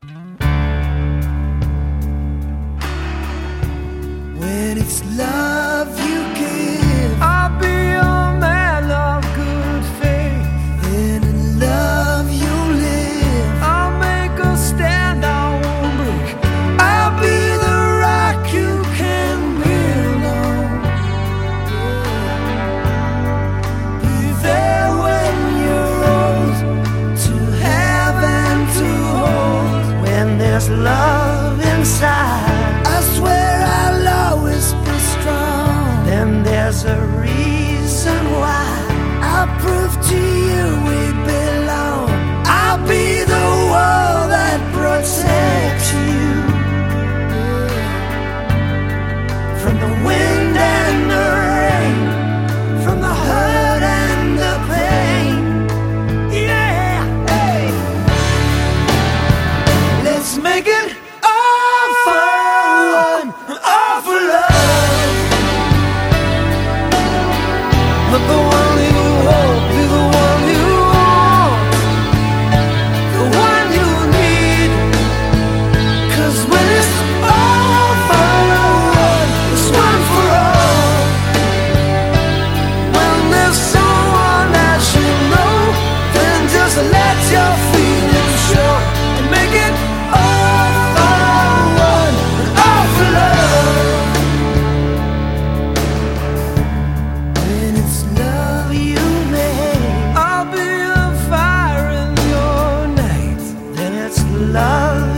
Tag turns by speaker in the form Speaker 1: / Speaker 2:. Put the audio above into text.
Speaker 1: When it's love you give,
Speaker 2: I'll be a man of good faith.
Speaker 1: then in love you live.
Speaker 2: I'll make a stand, I won't break.
Speaker 1: I'll be the rock you can build on. Be there when you're old, to have and to hold.
Speaker 2: When there's love inside,
Speaker 1: I swear I'll always be strong.
Speaker 2: then there's a reason why.
Speaker 1: I'll prove to you we belong. I'll be the wall that protects you from the wind and the rain, from the hurt and the pain. Yeah, hey. Let's make it all for one, all for love.
Speaker 2: Let the one you hold be the one you want, the one you need.
Speaker 1: 'Cause when it's all for one, it's one for all.
Speaker 2: When there's someone that you know,
Speaker 1: Then just let your feelings show and make it all for one and all for love. When it's love you make,
Speaker 2: I'll be a fire in your night.
Speaker 1: then it's love